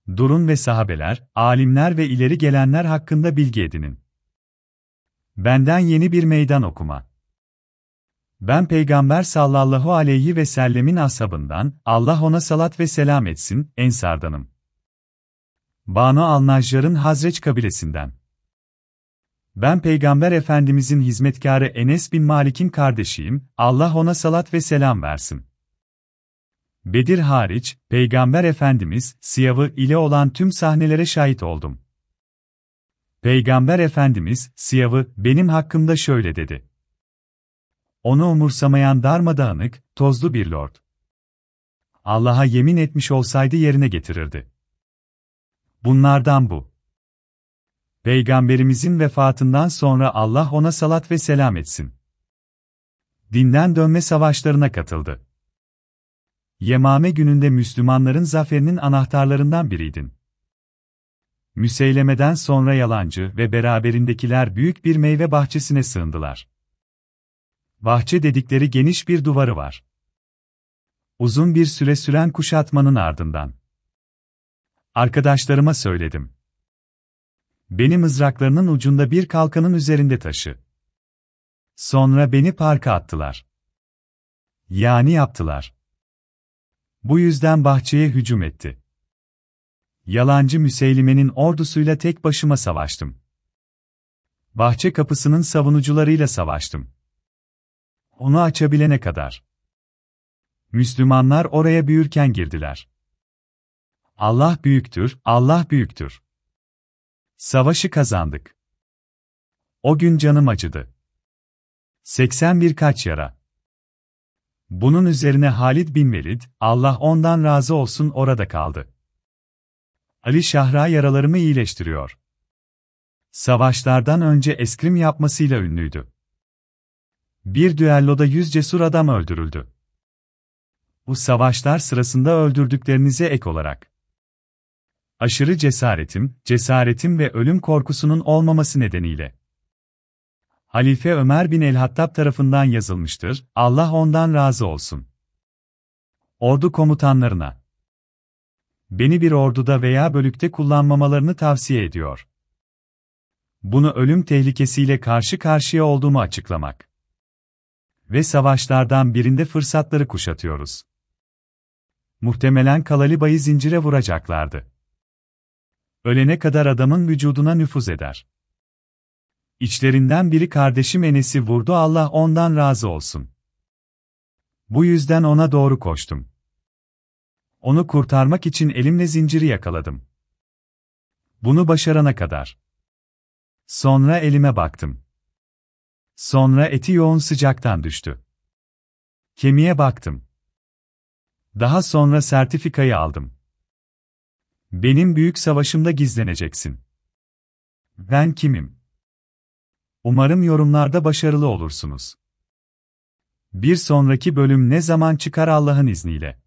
Durun ve sahabeler, alimler ve ileri gelenler hakkında bilgi edinin. Benden yeni bir meydan okuma. Ben Peygamber sallallahu aleyhi ve sellemin ashabından, Allah ona salat ve selam etsin, Ensardanım. Banu al-Najjar'ın Hazreç kabilesinden. Ben Peygamber Efendimizin hizmetkarı Enes bin Malik'in kardeşiyim, Allah ona salat ve selam versin. Bedir hariç, Peygamber Efendimiz, siyavı ile olan tüm sahnelere şahit oldum. Peygamber Efendimiz, siyavı, benim hakkımda şöyle dedi. Onu umursamayan darmadağınık, tozlu bir lord. Allah'a yemin etmiş olsaydı yerine getirirdi. Bunlardan bu. Peygamberimizin vefatından sonra Allah ona salat ve selam etsin. Dinden dönme savaşlarına katıldı. Yemame gününde Müslümanların zaferinin anahtarlarından biriydin. Müseyleme'den sonra yalancı ve beraberindekiler büyük bir meyve bahçesine sığındılar. Bahçe dedikleri geniş bir duvarı var. Uzun bir süre süren kuşatmanın ardından. Arkadaşlarıma söyledim. Beni mızraklarının ucunda bir kalkanın üzerinde taşı. Sonra beni parka attılar. Yani yaptılar. Bu yüzden bahçeye hücum etti. Yalancı Müseylime'nin ordusuyla tek başıma savaştım. Bahçe kapısının savunucularıyla savaştım. Onu açabilene kadar. Müslümanlar oraya büyürken girdiler. Allah büyüktür, Allah büyüktür. Savaşı kazandık. O gün canım acıdı. 81 kaç yara. Bunun üzerine Halid bin Velid, Allah ondan razı olsun orada kaldı. Ali Şahra yaralarımı iyileştiriyor. Savaşlardan önce eskrim yapmasıyla ünlüydü. Bir düelloda 100 cesur adam öldürüldü. Bu savaşlar sırasında öldürdüklerinize ek olarak. Aşırı cesaretim ve ölüm korkusunun olmaması nedeniyle. Halife Ömer bin el-Hattab tarafından yazılmıştır, Allah ondan razı olsun. Ordu komutanlarına. Beni bir orduda veya bölükte kullanmamalarını tavsiye ediyor. Bunu ölüm tehlikesiyle karşı karşıya olduğumu açıklamak. Ve savaşlardan birinde fırsatları kuşatıyoruz. Muhtemelen Kalalibay'ı zincire vuracaklardı. Ölene kadar adamın vücuduna nüfuz eder. İçlerinden biri kardeşim Enes'i vurdu, Allah ondan razı olsun. Bu yüzden ona doğru koştum. Onu kurtarmak için elimle zinciri yakaladım. Bunu başarana kadar. Sonra elime baktım. Sonra eti yoğun sıcaktan düştü. Kemiğe baktım. Daha sonra sertifikayı aldım. Benim büyük savaşımda gizleneceksin. Ben kimim? Umarım yorumlarda başarılı olursunuz. Bir sonraki bölüm ne zaman çıkar Allah'ın izniyle?